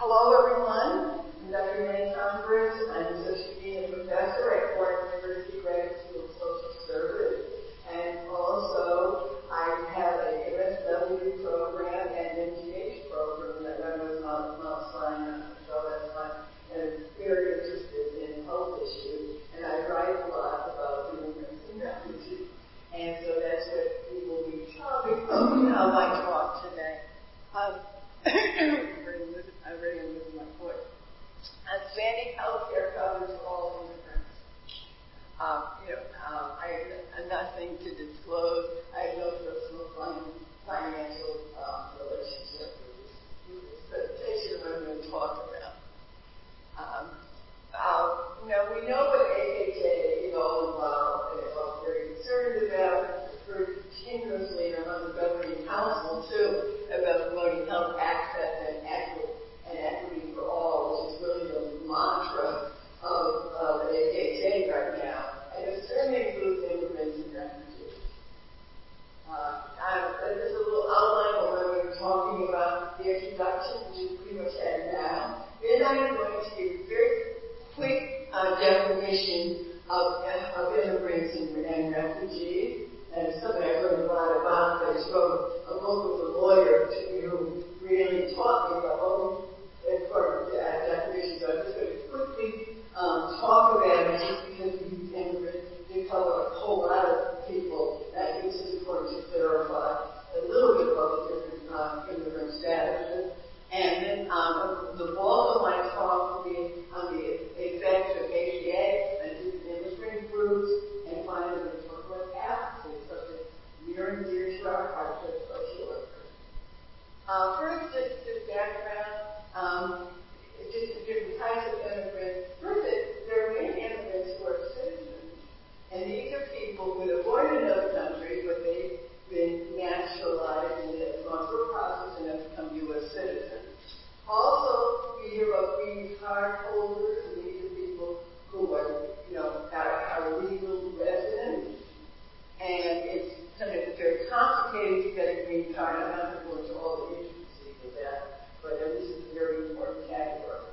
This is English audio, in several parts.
Hello, everyone. I'm Dr. Renee Converse. I'm Associate Dean and Professor at Cornell University Graduate School of Social Service. And also, I have a MSW program and MGH program that run with Mount Sinai. So that's why I'm very interested in health issues. And I write a lot about immigrants and refugees. And so that's what we will be talking about my talk today. I'm ready to lose my voice. Expanding healthcare coverage for all immigrants. I have nothing to disclose. I have no personal financial relationship with this presentation I'm going to talk about. We know what AHA is all about, and it's all very concerned about. It's heard continuously among the governing council, too, about promoting health access and equity for all, which is really the mantra of AHA right now. And it certainly includes immigrants and refugees. There's a little outline of what we're talking about, the introduction, which is pretty much had now. Then I'm going to give a very quick definition of immigrants and refugees. And it's something I learned a lot about. I just wrote a book with a lawyer who really taught me about all these important definitions. So I'm just going to quickly talk about it just because we use immigrants to cover a whole lot of people. I think it's important to clarify a little bit about the different immigrant statuses. And then the bulk of my talk will be on the effects of ADA and immigrant groups, and finally we'll talk about advocacy, something near and dear to our hearts as social workers. First, just background, just the different types of immigrants. First, there are many immigrants who are citizens, and these are people who are born in another country, but they've been naturalized and have gone through a process and have become U.S. citizens. Also, we hear about green card holders, and these are people who are legal residents. And it's sometimes very complicated to get a green card. I'm not going to go into all the intricacies of that, but this is a very important category.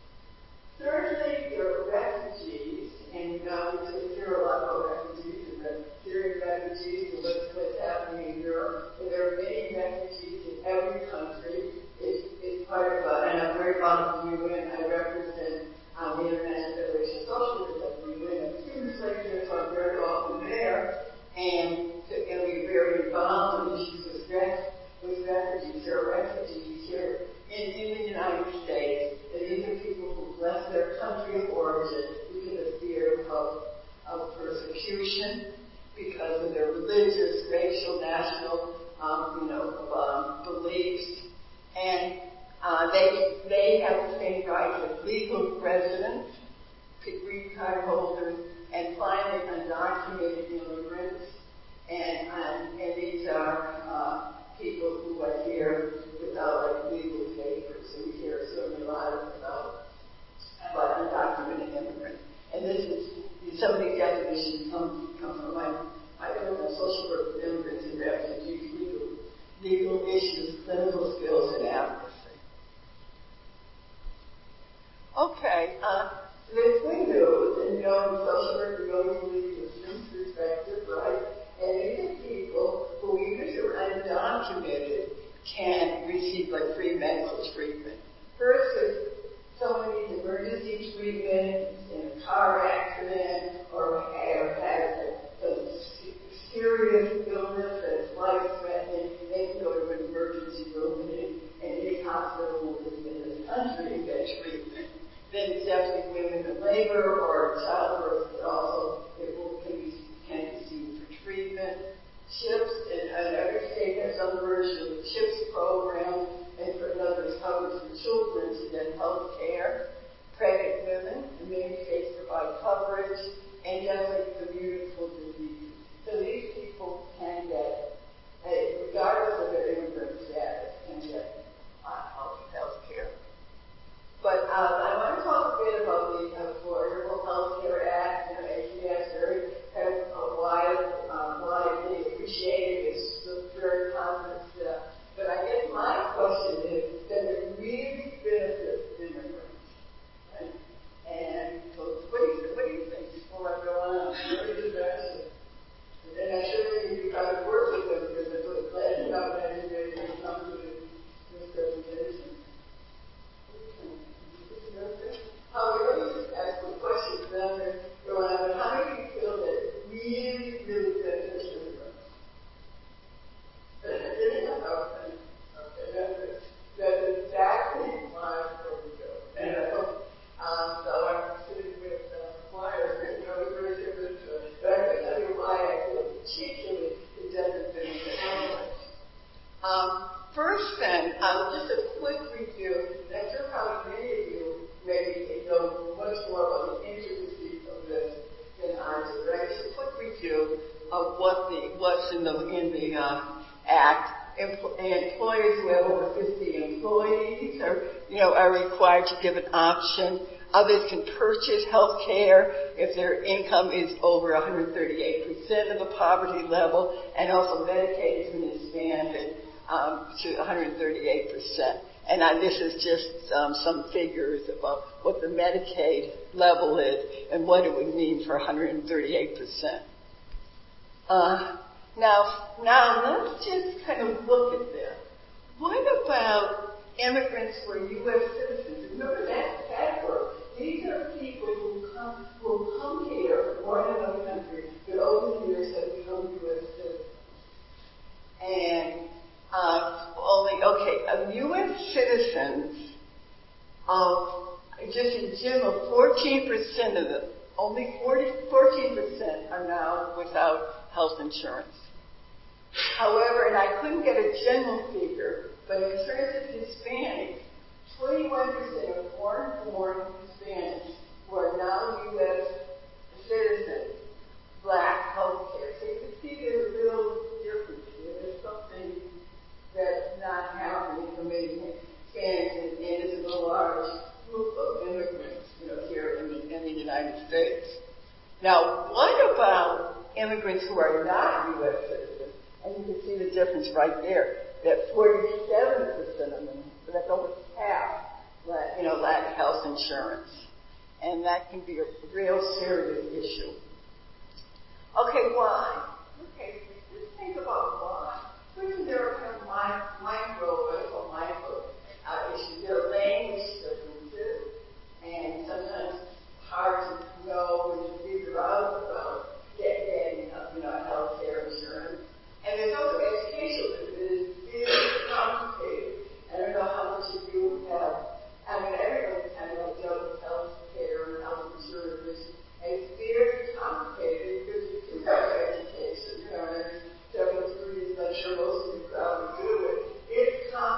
Thirdly, there are refugees, and we hear a lot about refugees and the Syrian refugees and what's happening in Europe. But there are many refugees in every country. It's part of and I'm very proud of the UN. I represent the International Federation of Social Workers at the UN. I'm student lecturer, so I'm very often there. And we're very involved in issues with refugees. There are refugees here in the United States. And these are people who've left their country of origin because of fear of persecution, because of their religious, racial, national, beliefs. And they have the same rights as legal residents, green card holders, and finally undocumented immigrants. And these are people who are here without legal papers. So we hear certainly a lot about undocumented immigrants. And this is some of these definitions come from my program, Social Work with Immigrants and Refugees, legal issues, clinical skills, and advocacy. Okay, there's good news, and in social work we always believe in student perspective, right? And these are people who, even if they're undocumented, can receive free medical treatment. First, if someone needs emergency treatment in a car accident or has a serious illness that's life-threatening, they can go to an emergency room in any hospital in this country and get treatment. Then it's definitely women in labor or childbirth, but also can be seen for treatment. CHIPS, and every state has some version of the CHIPS program, and for others, coverage for children to get health care. Pregnant women, in many states provide coverage, and definitely communicable diseases. So these people can get, regardless of their immigrant status, can get health care. But I want to talk a bit about the Affordable Health Care Act. the Act, employers who have over 50 employees are required to give an option. Others can purchase health care if their income is over 138% of the poverty level, and also Medicaid has been expanded to 138%. And this is just some figures about what the Medicaid level is and what it would mean for 138%. Now let's just kind of look at this. What about immigrants who are U.S. citizens? Remember that category. These are people who come here, born in another country, but over the years have become U.S. citizens. And U.S. citizens, just in general, 14% of them, only 14% are now without health insurance. However, and I couldn't get a general figure, but in terms of Hispanics, 21% of foreign-born Hispanics who are now U.S. citizens lack health care. So you can see there's a real difference here. There's something that's not happening for many Hispanics, and it's a large group of immigrants, here in the United States. Now, what about immigrants who are not U.S. citizens? And you can see the difference right there, that 47% of them, so that's almost half, lack health insurance. And that can be a real serious issue. Okay, why? Okay, just think about why. First, there are kind of micro issues. There are language differences, and sometimes it's hard to know and to figure out about getting health care insurance. And there's also education that is really complicated. I don't know how much of you have, everyone's kind of dealt with health care and health insurance. And it's very complicated because you do have education, and so it's really, I'm sure most of you probably do it. It's complicated.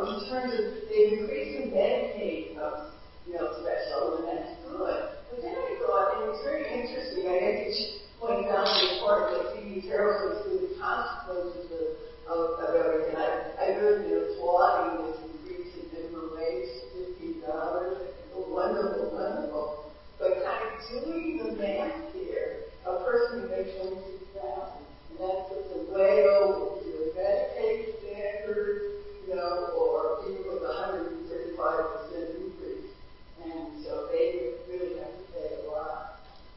in terms of they've increased in Medicaid, special, and that's good. But then I thought, and it's very interesting, I guess it points out the importance that Phoebe Carroll was through the consequences of everything. I really been applauding this increase in minimum wage to $15. Wonderful, wonderful. But kind of doing the math here, a person who makes $26,000, and that puts them way over to the Medicaid standard, or people with 135% increase. And so they really have to pay a lot.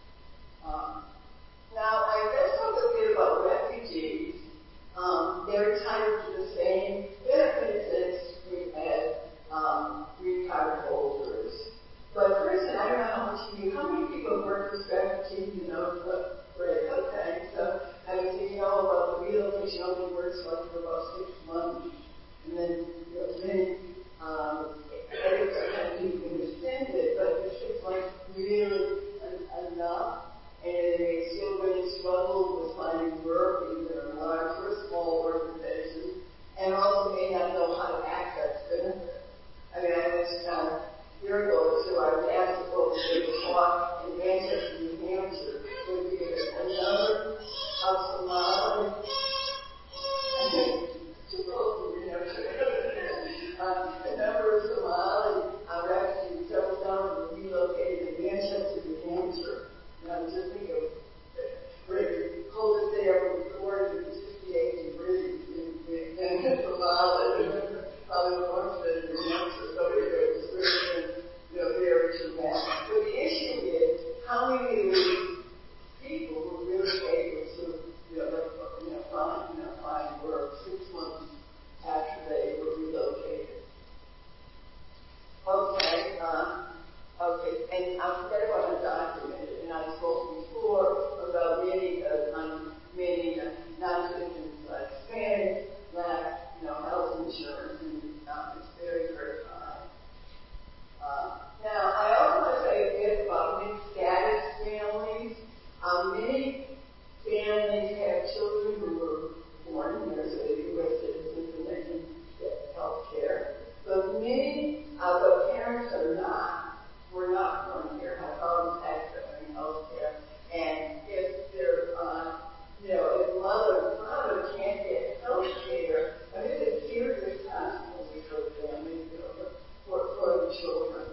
Now, let's talk a bit about refugees. They're entitled to the same benefits as green card holders. But first, I don't know how many people work with refugees, great, okay. So I was thinking all about the relocation only works for about 6 months. And then, edits are kind of being extended, but it's 6 months really enough. And they still really struggle with finding work, either large or small organizations, and also may not know how to access benefits. I mean, I was a year ago or so, I was asked to go to a talk in Manchester, New Hampshire, would be a number of Somali, too close to New Hampshire, a number of Somali refugees settled down and relocated to Manchester, New Hampshire. And I was just thinking of the coldest day ever recorded was 68 degrees in Somalia, probably the warmest day in New Hampshire. So it was really, very traumatic. But the issue is how many of these people were really able to, find work 6 months after they were relocated. Okay. And I forget about undocumented, and I spoke before about many non-citizens like Spanish, lack, health insurance, and it's very, very high. Now, I also want to say a bit about mixed status families. Many families have children who were born here, so they're U.S. citizens and they can get health care. But many of the parents were not born here, have problems accessing health care. And if their if mother can't get health care, it's a serious consequence for the family, for the children.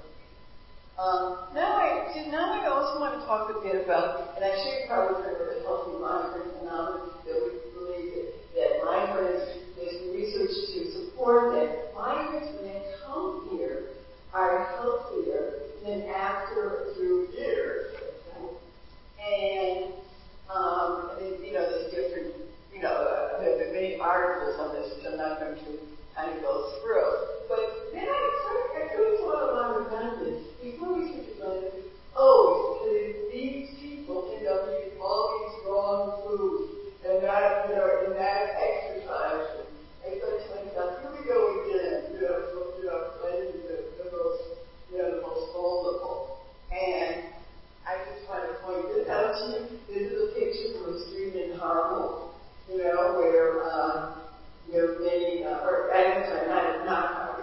Now I also want to talk a bit about, and I should probably cover the healthy migrant phenomenon, that we believe that migrants, there's research to support that migrants, when they come here, are healthier than after a few years. And, there's different, there are many articles on this, which I'm not going to kind of go through. But then I really thought about redundancy. Before we switch to redundancy, these people end up eating all these wrong foods and not, and not exercising. And so it's like, here we go again, playing the most vulnerable. And I just want to point this out to you. This is a picture from a street in Harlem, where many, not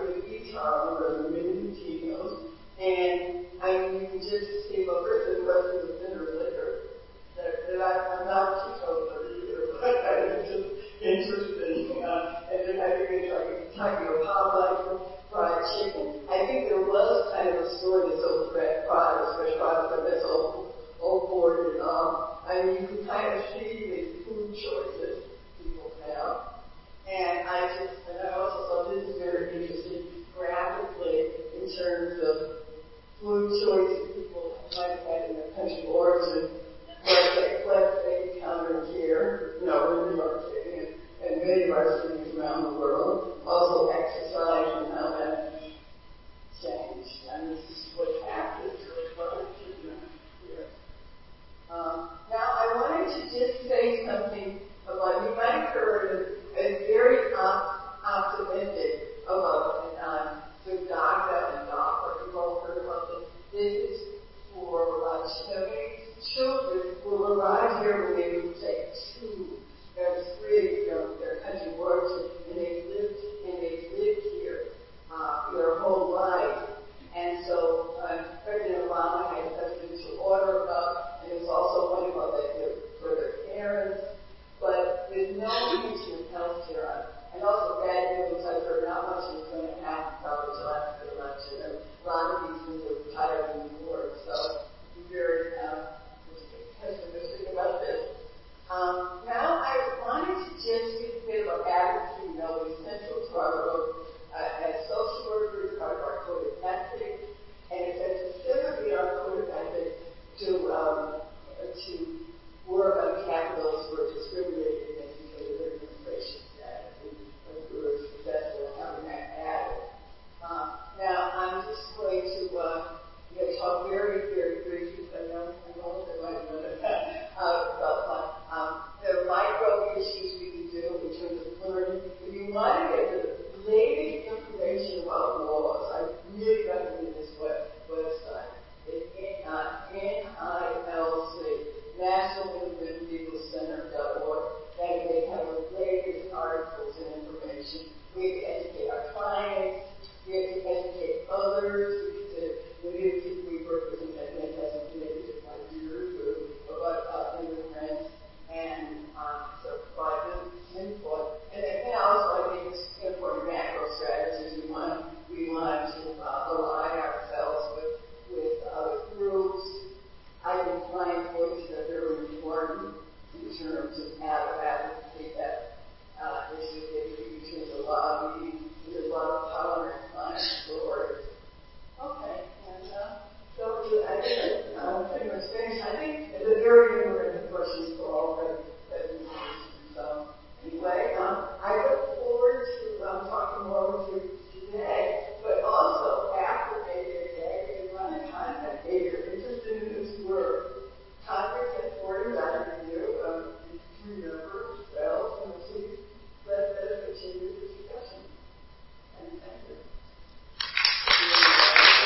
We have to educate others.